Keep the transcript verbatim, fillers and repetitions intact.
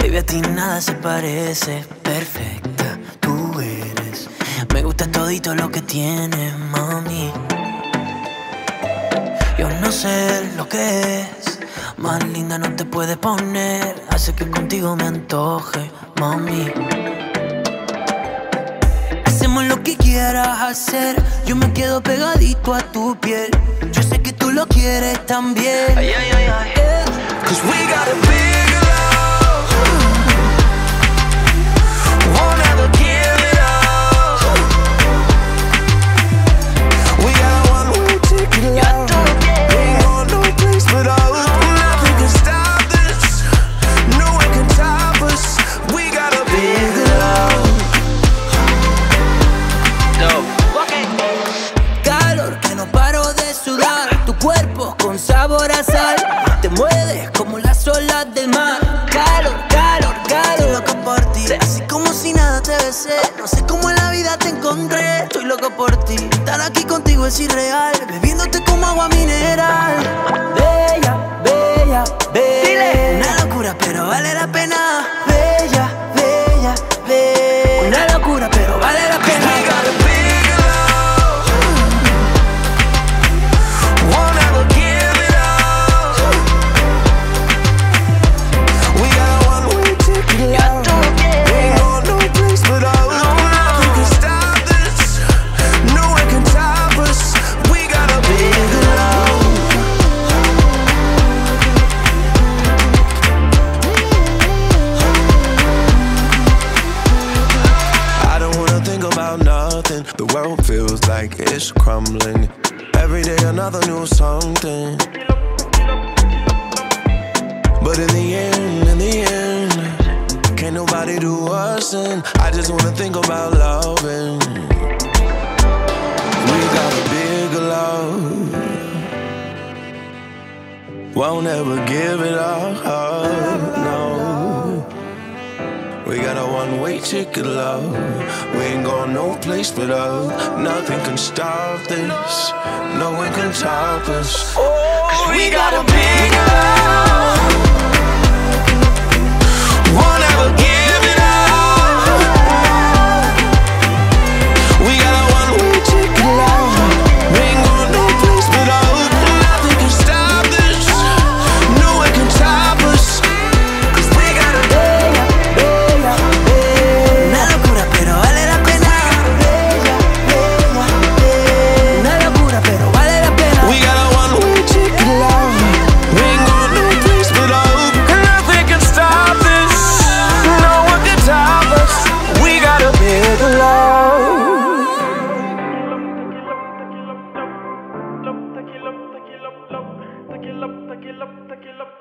Baby, a ti nada se parece. Perfecta, tú eres. Me gusta todito lo que tienes, mami. Yo no sé lo que es. Más linda no te puedes poner. Hace que contigo me antoje, mami. Hacemos lo que quieras hacer. Yo me quedo pegadito a tu piel. Yo sé que tú lo quieres también. Ay, ay, ay, ay. Yeah. Cause we got a big love. Won't ever give it up. We got one way ticket love. Ain't going no place but up. Nothing can stop this. No one can top us. We got a big love. Calor que no paro de sudar. Tu cuerpo con sabor a sal. Te mueves como las olas del mar. Calor, calor, calor. Estoy loco por ti. Así como si nada te besé. No sé cómo en la vida te encontré. Estoy loco por ti. Estar aquí contigo es irreal. Bebiéndote como agua mineral. Bella, bella, bella. Una locura pero vale la pena. Bella, bella, bella. Una locura pero vale la pena. The world feels like it's crumbling. Every day another new something. But in the end, in the end, can't nobody do us in. I just wanna think about loving. We got a big love. Won't ever give it up, no. We got a one-way ticket, love. We ain't going no place but up. Nothing can stop this. No one can top us. Oh, we got a big love. Won't ever give it up. We got a one-way ticket, love. We ain't going no place but up. Nothing can stop this. No one can top us. Cause we got a Tequila, tequila, tequila, tequila, tequila, tequila, tequila.